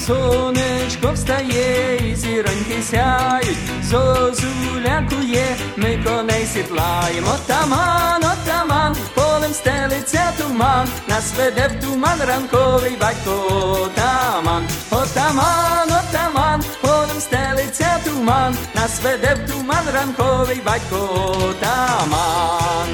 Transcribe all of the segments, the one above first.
Сонечко встає і зіроньки сяють, зозуля кує, ми коней сідлаємо. Отаман, отаман, полем стелиться туман, нас веде в туман ранковий батько отаман. Отаман, отаман, полем стелиться туман, нас веде в туман ранковий батько отаман.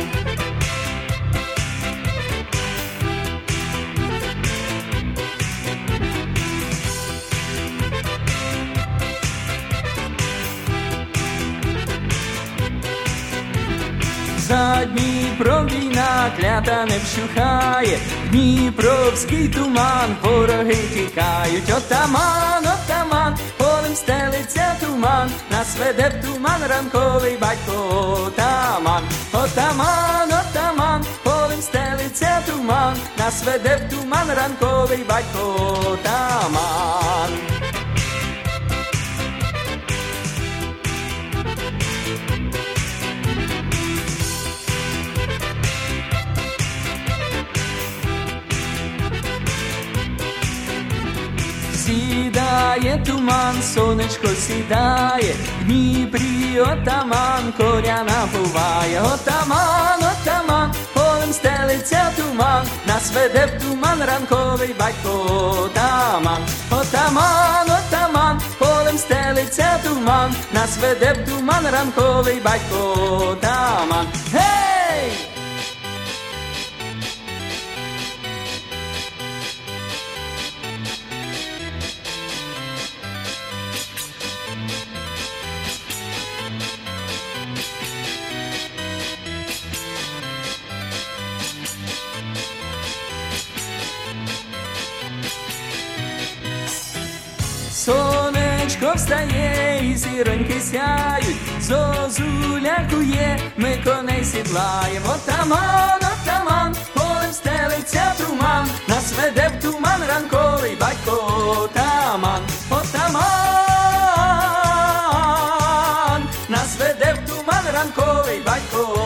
За Дніпром війна клята не вщухає, дніпровський туман, вороги тікають. Отаман, отаман, полем стелиться туман, нас веде в туман ранковий батько отаман. Отаман, отаман, полем стелиться туман, нас веде в туман ранковий батько отаман. Сідає туман, сонечко сідає, в Дніпрі отаман коня набуває. Отаман, отаман, полем стелиться туман, нас веде в туман ранковий батько отаман. Отаман, отаман, полем стелиться туман, нас веде в туман ранковий батько отаман. Гей! Сонечко встає і зіроньки сяють, зозуля кує, ми коней сідлаємо. Отаман, отаман, полем стелиться туман, нас веде в туман ранковий батько отаман. Отаман, нас веде в туман ранковий батько